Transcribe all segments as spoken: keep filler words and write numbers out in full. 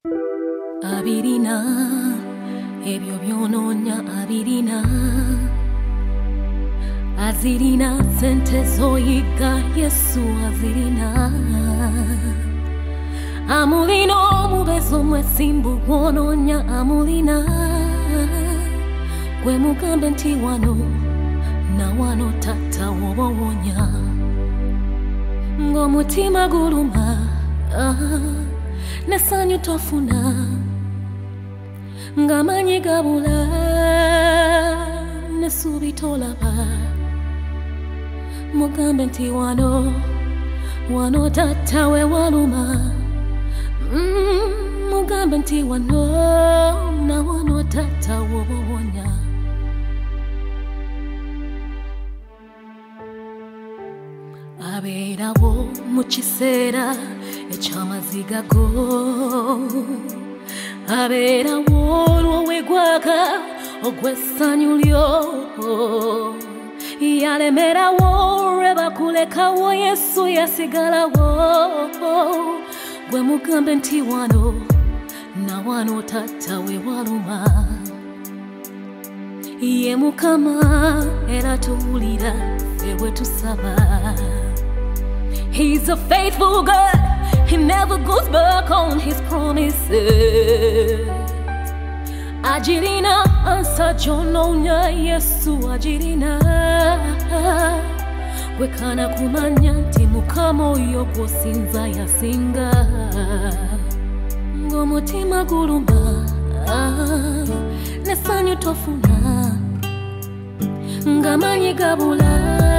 abirina ebyo byononya abirina azirina sente zoyiga Yesu azirina amulina omubezo mwesimbu gwononya amulina gwe mugambe nti wano na wano tata wobowonya ng'omutima guluma ah, nesanyu tofuna ng'amanyi gabula nesuubi tolaba mugambe nti wano wano tata we waluma mm, mugambe nti wano na wano tata wobowonya abeerawo mu kiseera eky'amaziga go abeerawo olw'owegwaka ogw'essanyu lyo yalemerawo olwe bakulekawo Yesu yasigalawo gwe mugambe nti wano na wano tata we waluma ye Mukama era tuwulira ffe bwe tusaba. He's a faithful God, he never goes back on his promises. Ajirina ansa jononya Yesu ajirina gwekana kumanya nti Mukama oyo gwosinza yasinga ng'omutima guluma nesanyu tofuna ng'amanyi gabula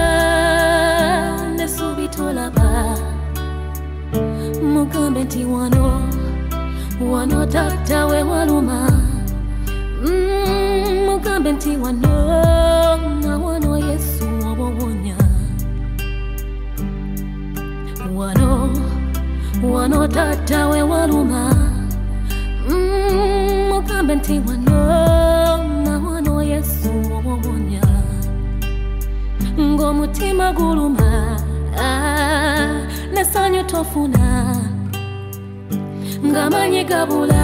nesuubi tolaba mugambe nti wano wano tata we waluma mm, mugambe nti wano na wano Yesu wobowonya wano wano tata we waluma mm, mugambe nti wano na wano Yesu wobowonya ng'omutima guluma ah, nesanyu tofuna ng'amanyi gabula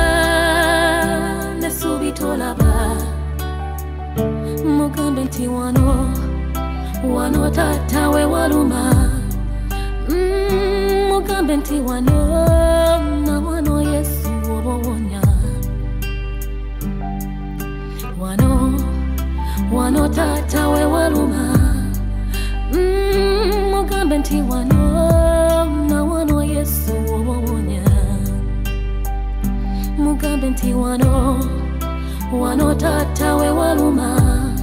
nesuubi tolaba mugambe nti wano wano tata we waluma mm, mugambe nti wano na wano Yesu wobowonya wano wano tata we waluma mm, mugambe nti wano na wano Yesu wobowonya mugambe nti wano wano tata we waluma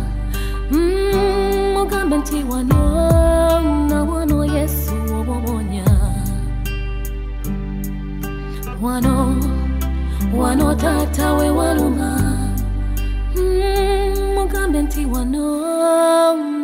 mm, mugambe nti wano na wano Yesu wobowonya wano wano tata we waluma mm, mugambe nti wano